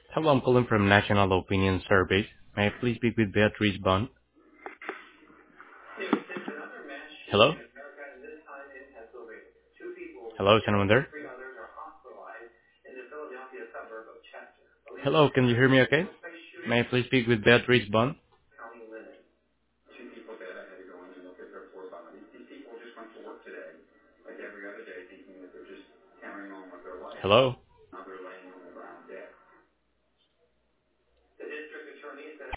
Hello, I'm calling from National Opinion Survey. May I please speak with Beatrice Bond? Hello? Hello, is anyone there? Hello, can you hear me okay? May I please speak with Beatrice Bond? Hello?